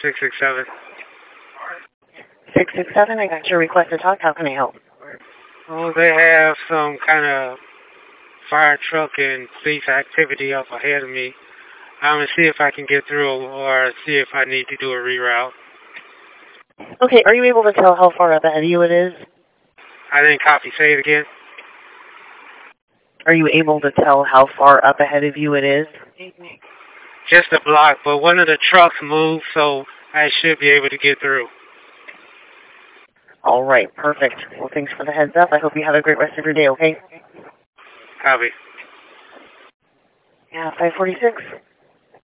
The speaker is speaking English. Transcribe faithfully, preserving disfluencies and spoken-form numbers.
six six seven. six six seven, I got your request to talk. How can I help? Oh, they have some kind of fire truck and police activity up ahead of me. I'm going to see if I can get through or see if I need to do a reroute. Okay, are you able to tell how far up ahead of you it is? I didn't copy. Say it again. Are you able to tell how far up ahead of you it is? Just a block, but one of the trucks moved, so I should be able to get through. All right, perfect. Well, thanks for the heads up. I hope you have a great rest of your day, okay? Copy. Yeah, five forty-six.